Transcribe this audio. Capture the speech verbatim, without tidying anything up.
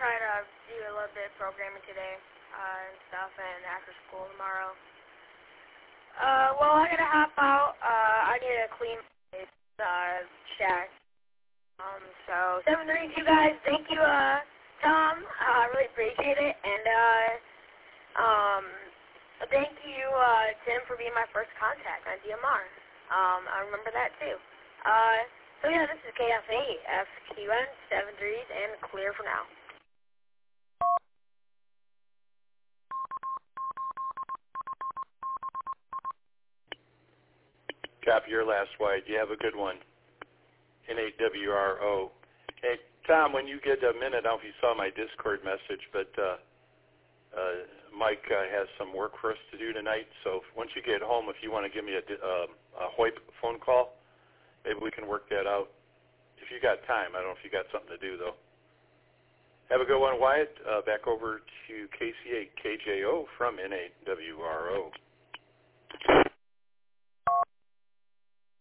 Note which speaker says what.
Speaker 1: try to do a little bit of programming today uh, and stuff, and after school tomorrow. Uh, well, I gotta hop out. Uh, I need to clean my uh, shack. Um, so seven thirty-two guys, thank you, uh, Tom. Uh, I really appreciate it, and uh, um, thank you, uh, Tim, for being my first contact on D M R. Um, I remember that too. Uh, so yeah, this is K F A F Q N seven threes and clear for now.
Speaker 2: Copy your last white. You have a good one. N A W R O. Hey, Tom, when you get a minute, I don't know if you saw my Discord message, but uh, uh, Mike uh, has some work for us to do tonight. So if, once you get home, if you want to give me a, uh, a H O I P phone call, maybe we can work that out. If you got time. I don't know if you got something to do, though. Have a good one, Wyatt. Uh, back over to K C eight K J O from N A W R O.